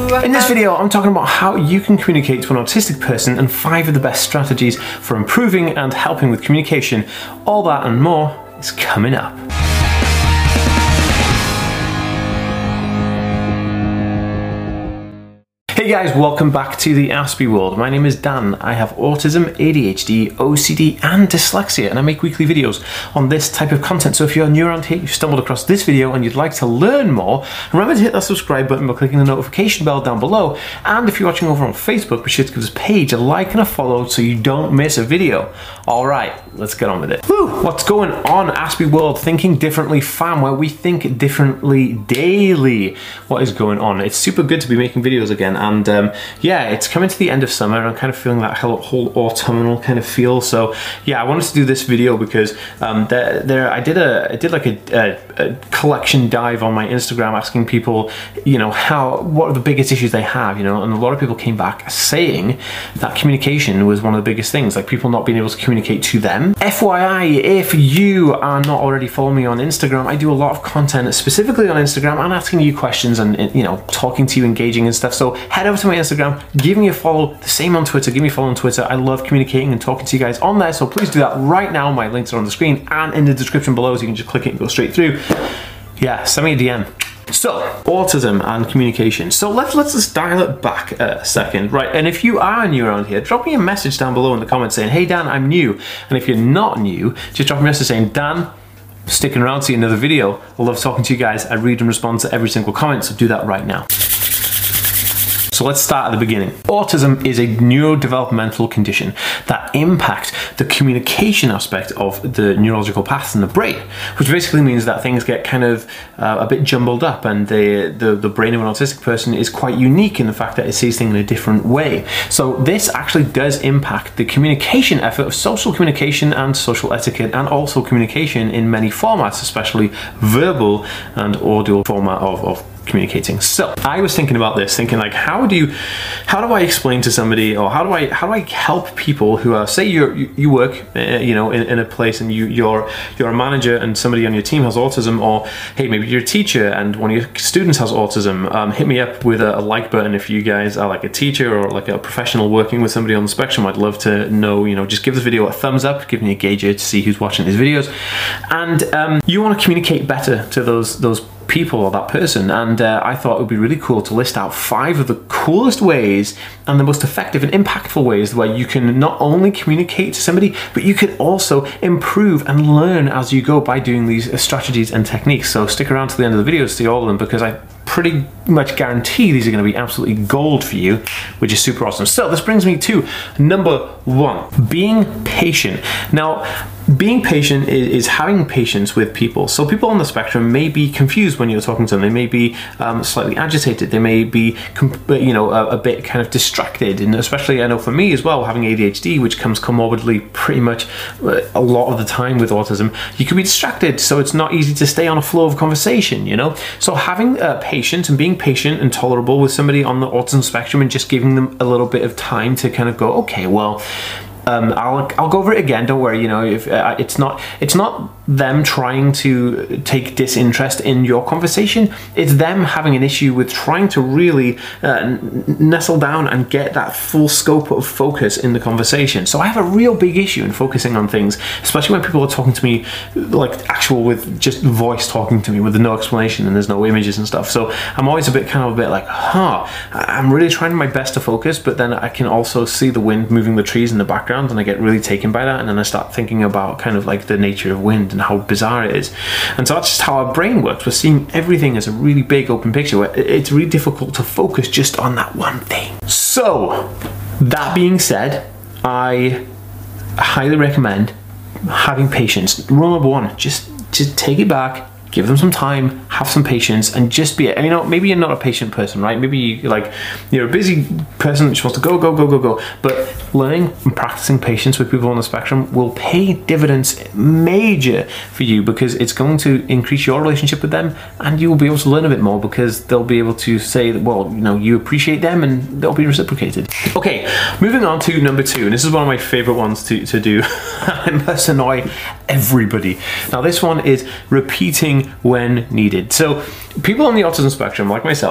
In this video, I'm talking about how you can communicate to an autistic person and 5 of the best strategies for improving and helping with communication. All that and more is coming up. Hey guys, welcome back to the Aspie world. My name is Dan. I have autism, ADHD, OCD and dyslexia, and I make weekly videos on this type of content. So if you're new around here, you've stumbled across this video and you'd like to learn more, remember to hit that subscribe button by clicking the notification bell down below. And if you're watching over on Facebook, be sure to give this page a like and a follow so you don't miss a video. All right, let's get on with it. Woo! What's going on, Aspie world? Thinking differently fam, where we think differently daily. What is going on? It's super good to be making videos again. And yeah, it's coming to the end of summer and I'm kind of feeling that whole autumnal kind of feel. So yeah, I wanted to do this video because I did like a collection dive on my Instagram asking people, you know, what are the biggest issues they have, you know, and a lot of people came back saying that communication was one of the biggest things, like people not being able to communicate to them. FYI, if you are not already following me on Instagram, I do a lot of content specifically on Instagram and asking you questions and, you know, talking to you, engaging and stuff. So head over to my Instagram, give me a follow, the same on Twitter, give me a follow on Twitter. I love communicating and talking to you guys on there, so please do that right now. My links are on the screen and in the description below, so you can just click it and go straight through. Yeah, send me a DM. So, autism and communication. So let's just dial it back a second, right? And if you are new around here, drop me a message down below in the comments saying, hey Dan, I'm new. And if you're not new, just drop me a message saying, Dan, sticking around to see another video. I love talking to you guys. I read and respond to every single comment, so do that right now. So let's start at the beginning. Autism is a neurodevelopmental condition that impacts the communication aspect of the neurological paths in the brain, which basically means that things get kind of a bit jumbled up, and the brain of an autistic person is quite unique in the fact that it sees things in a different way. So this actually does impact the communication effort of social communication and social etiquette, and also communication in many formats, especially verbal and audio format of communicating. So I was thinking about this, thinking like, how do I explain to somebody, or how do I help people who are, say you work you know, in a place and you're a manager and somebody on your team has autism, or hey, maybe you're a teacher and one of your students has autism. Hit me up with a like button if you guys are like a teacher or like a professional working with somebody on the spectrum. I'd love to know, you know, just give this video a thumbs up, give me a gauge to see who's watching these videos. And you want to communicate better to those people or that person, and I thought it would be really cool to list out 5 of the coolest ways and the most effective and impactful ways where you can not only communicate to somebody, but you can also improve and learn as you go by doing these strategies and techniques. So stick around to the end of the video to see all of them, because I pretty much guarantee these are going to be absolutely gold for you, which is super awesome. So this brings me to number 1, being patient. Now, being patient is having patience with people. So people on the spectrum may be confused when you're talking to them. They may be slightly agitated. They may be, you know, a bit kind of distracted. And especially, I know for me as well, having ADHD, which comes comorbidly pretty much a lot of the time with autism, you can be distracted. So it's not easy to stay on a flow of conversation, you know? So having patience and being patient and tolerable with somebody on the autism spectrum, and just giving them a little bit of time to kind of go, okay, well, I'll go over it again. Don't worry. You know, if it's not them trying to take disinterest in your conversation. It's them having an issue with trying to really nestle down and get that full scope of focus in the conversation. So I have a real big issue in focusing on things, especially when people are talking to me like actual, with just voice talking to me with no explanation and there's no images and stuff. So I'm always a bit like, I'm really trying my best to focus, but then I can also see the wind moving the trees in the background, and I get really taken by that, and then I start thinking about kind of like the nature of wind and how bizarre it is. And so that's just how our brain works. We're seeing everything as a really big open picture where it's really difficult to focus just on that one thing. So that being said, I highly recommend having patience. Rule number 1, just take it back, give them some time, have some patience, and just be, you know, maybe you're not a patient person, right? Maybe you're a busy person that just wants to go, but learning and practicing patience with people on the spectrum will pay dividends major for you, because it's going to increase your relationship with them, and you will be able to learn a bit more because they'll be able to say that, well, you know, you appreciate them, and they'll be reciprocated. Okay, moving on to number 2, and this is one of my favorite ones to do. It must annoy everybody. Now this one is repeating when needed. So people on the autism spectrum, like myself,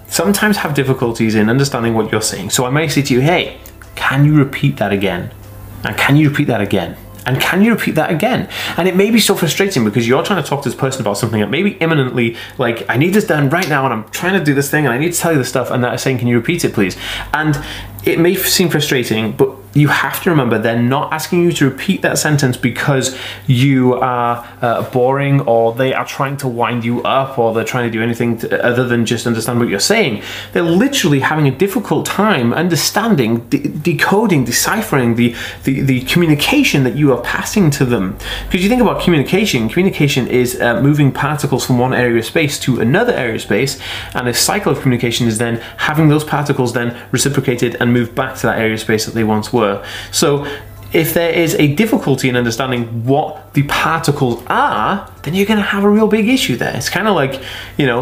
sometimes have difficulties in understanding what you're saying. So I may say to you, hey, can you repeat that again? And can you repeat that again? And can you repeat that again? And it may be so frustrating because you're trying to talk to this person about something that maybe imminently, like, I need this done right now and I'm trying to do this thing and I need to tell you this stuff, and they're saying, can you repeat it please? And it may seem frustrating, but you have to remember they're not asking you to repeat that sentence because you are boring, or they are trying to wind you up, or they're trying to do anything other than just understand what you're saying. They're literally having a difficult time understanding, decoding, deciphering the communication that you are passing to them. Because you think about communication is moving particles from one area of space to another area of space, and a cycle of communication is then having those particles then reciprocated and moved back to that area of space that they once were. So if there is a difficulty in understanding what the particles are, then you're going to have a real big issue there. It's kind of like, you know,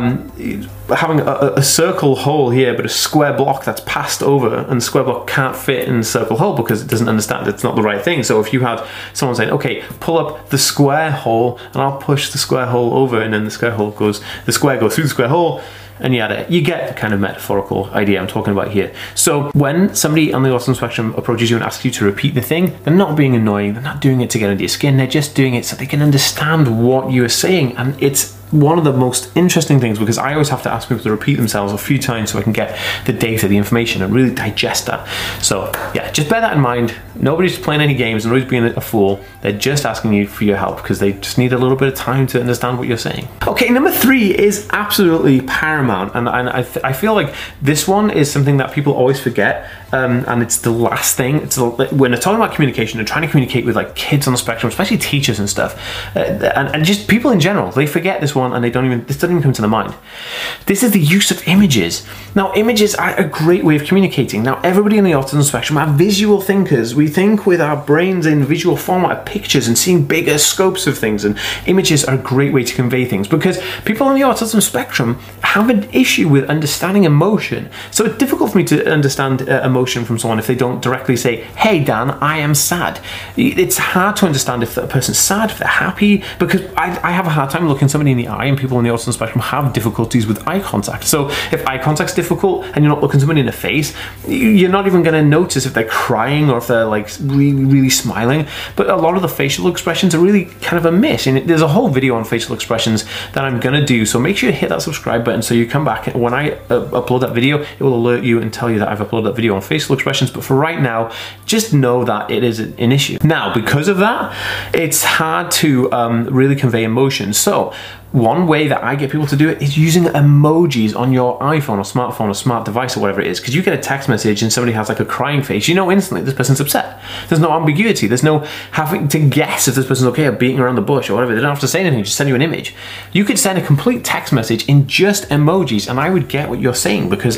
having a circle hole here, but a square block that's passed over, and the square block can't fit in the circle hole because it doesn't understand it's not the right thing. So if you had someone saying, okay, pull up the square hole and I'll push the square hole over, and then the square goes through the square hole, and you get the kind of metaphorical idea I'm talking about here. So when somebody on the autism spectrum approaches you and asks you to repeat the thing, they're not being annoying, they're not doing it to get under your skin, they're just doing it so they can understand what you are saying. And it's one of the most interesting things, because I always have to ask people to repeat themselves a few times so I can get the data, the information, and really digest that. So yeah, just bear that in mind. Nobody's playing any games, nobody's being a fool. They're just asking you for your help because they just need a little bit of time to understand what you're saying. Okay, number 3 is absolutely paramount, and I feel like this one is something that people always forget, and it's the last thing. When they're talking about communication and trying to communicate with like kids on the spectrum, especially teachers and stuff, and just people in general, they forget this one, and this doesn't even come to the mind. This is the use of images. Now, images are a great way of communicating. Now, everybody in the autism spectrum are visual thinkers. We think with our brains in visual format of pictures and seeing bigger scopes of things, and images are a great way to convey things, because people on the autism spectrum have an issue with understanding emotion. So it's difficult for me to understand emotion from someone if they don't directly say, hey Dan, I am sad. It's hard to understand if that person's sad, if they're happy, because I have a hard time looking somebody in the eye, and people on the autism spectrum have difficulties with eye contact. So if eye contact's difficult and you're not looking somebody in the face, you're not even going to notice if they're crying or if they're like really, really smiling. But a lot of the facial expressions are really kind of a miss, and there's a whole video on facial expressions that I'm going to do, so make sure you hit that subscribe button so you come back, and when I upload that video, it will alert you and tell you that I've uploaded that video on facial expressions. But for right now, just know that it is an issue. Now, because of that, it's hard to really convey emotion. So one way that I get people to do it is using emojis on your iPhone or smartphone or smart device or whatever it is. Because you get a text message and somebody has like a crying face, you know instantly this person's upset. There's no ambiguity. There's no having to guess if this person's okay or beating around the bush or whatever. They don't have to say anything, just send you an image. You could send a complete text message in just emojis and I would get what you're saying, because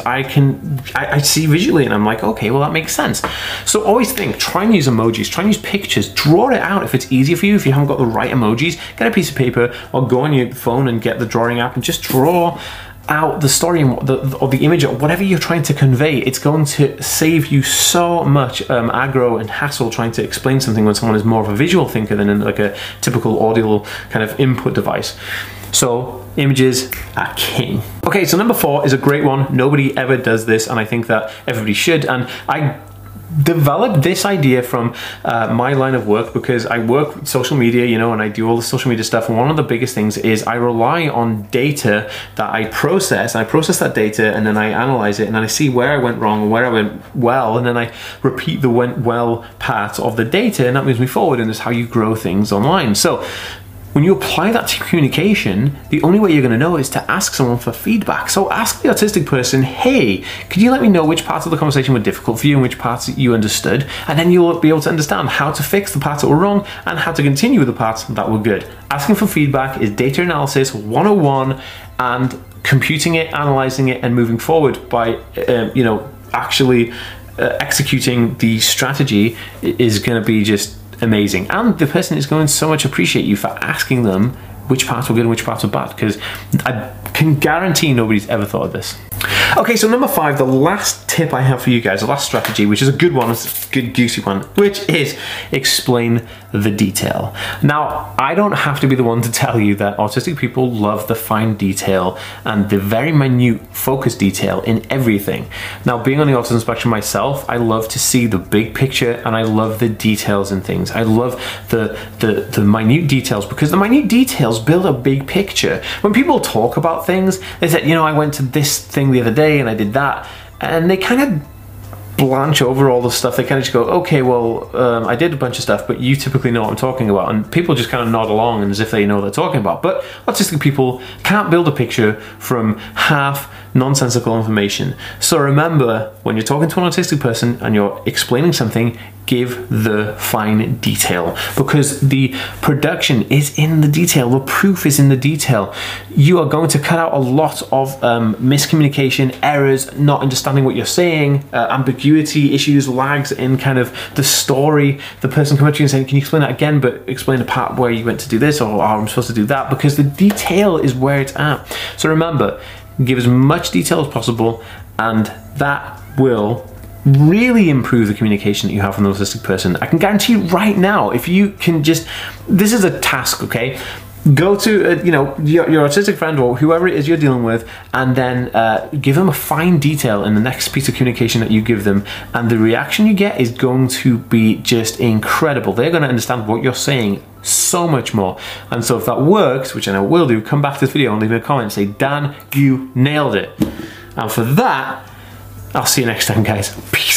I see visually and I'm like, okay, well that makes sense. So always think, try and use emojis, try and use pictures, draw it out if it's easier for you. If you haven't got the right emojis, get a piece of paper or go on your phone and get the drawing app and just draw out the story or the image or whatever you're trying to convey. It's going to save you so much aggro and hassle trying to explain something when someone is more of a visual thinker than in like a typical audio kind of input device. So images are king. Okay, so number 4 is a great one. Nobody ever does this, and I think that everybody should. And I developed this idea from my line of work, because I work with social media, you know, and I do all the social media stuff, and one of the biggest things is I rely on data that I process. I process that data and then I analyze it, and then I see where I went wrong and where I went well, and then I repeat the went well part of the data, and that moves me forward, and it's how you grow things online. So when you apply that to communication, the only way you're going to know is to ask someone for feedback. So ask the autistic person, hey, could you let me know which parts of the conversation were difficult for you and which parts you understood? And then you'll be able to understand how to fix the parts that were wrong and how to continue with the parts that were good. Asking for feedback is data analysis 101, and computing it, analyzing it, and moving forward by, you know, actually executing the strategy is going to be just amazing. And the person is going to so much appreciate you for asking them which parts were good and which parts were bad, because I can guarantee nobody's ever thought of this. Okay, so number 5, the last tip I have for you guys, the last strategy, which is a good one, it's a good juicy one, which is explain the detail. Now, I don't have to be the one to tell you that autistic people love the fine detail and the very minute focus detail in everything. Now, being on the autism spectrum myself, I love to see the big picture and I love the details in things. I love the minute details because the minute details build a big picture. When people talk about things, they said, you know, I went to this thing the other day and I did that, and they kind of blanch over all the stuff. They kind of just go, okay, well, I did a bunch of stuff, but you typically know what I'm talking about. And people just kind of nod along as if they know what they're talking about. But autistic people can't build a picture from half nonsensical information. So remember, when you're talking to an autistic person and you're explaining something, give the fine detail, because the production is in the detail, the proof is in the detail. You are going to cut out a lot of miscommunication, errors, not understanding what you're saying, ambiguity, issues, lags in kind of the story. The person coming to you and saying, can you explain that again, but explain the part where you went to do this, or I'm supposed to do that, because the detail is where it's at. So remember, give as much detail as possible, and that will really improve the communication that you have with an autistic person. I can guarantee you right now, if you can just, this is a task, okay? Go to you know, your autistic friend or whoever it is you're dealing with, and then give them a fine detail in the next piece of communication that you give them, and the reaction you get is going to be just incredible. They're going to understand what you're saying so much more. And so if that works, which I know it will do, come back to this video and leave me a comment and say, Dan, you nailed it. And for that, I'll see you next time, guys. Peace.